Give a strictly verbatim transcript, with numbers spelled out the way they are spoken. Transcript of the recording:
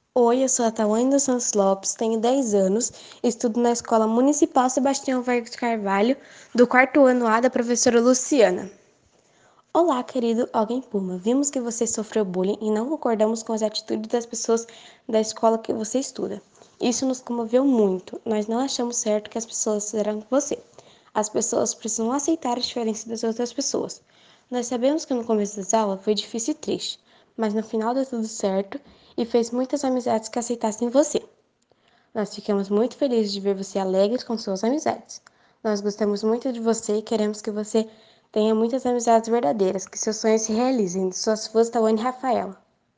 Oi, eu sou a Tawane dos Santos Lopes, tenho dez anos, estudo na Escola Municipal Sebastião Vargas Carvalho, do quarto ano A da professora Luciana. Olá, querido Alguém Puma. Vimos que você sofreu bullying e não concordamos com as atitudes das pessoas da escola que você estuda. Isso nos comoveu muito. Nós não achamos certo que as pessoas fizeram com você. As pessoas precisam aceitar as diferenças das outras pessoas. Nós sabemos que no começo das aulas foi difícil e triste, mas no final deu tudo certo e fez muitas amizades que aceitassem você. Nós ficamos muito felizes de ver você alegre com suas amizades. Nós gostamos muito de você e queremos que você tenha muitas amizades verdadeiras, que seus sonhos se realizem. De suas fãs, Tawane e Rafaela.